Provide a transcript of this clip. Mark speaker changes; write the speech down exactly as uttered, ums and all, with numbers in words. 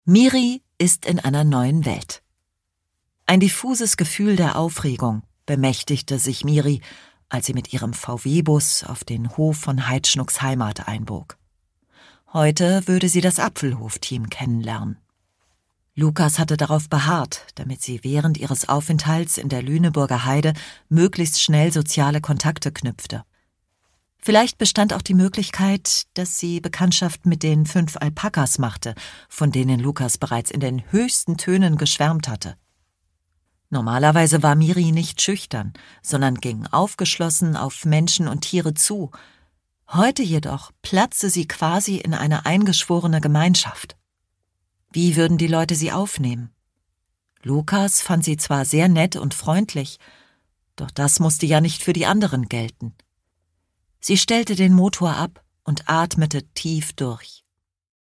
Speaker 1: Miri ist in einer neuen Welt. Ein diffuses Gefühl der Aufregung bemächtigte sich Miri, als sie mit ihrem V W-Bus auf den Hof von Heidschnucks Heimat einbog. Heute würde sie das Apfelhof-Team kennenlernen. Lukas hatte darauf beharrt, damit sie während ihres Aufenthalts in der Lüneburger Heide möglichst schnell soziale Kontakte knüpfte. Vielleicht bestand auch die Möglichkeit, dass sie Bekanntschaft mit den fünf Alpakas machte, von denen Lukas bereits in den höchsten Tönen geschwärmt hatte. Normalerweise war Miri nicht schüchtern, sondern ging aufgeschlossen auf Menschen und Tiere zu. Heute jedoch platzte sie quasi in eine eingeschworene Gemeinschaft. Wie würden die Leute sie aufnehmen? Lukas fand sie zwar sehr nett und freundlich, doch das musste ja nicht für die anderen gelten. Sie stellte den Motor ab und atmete tief durch.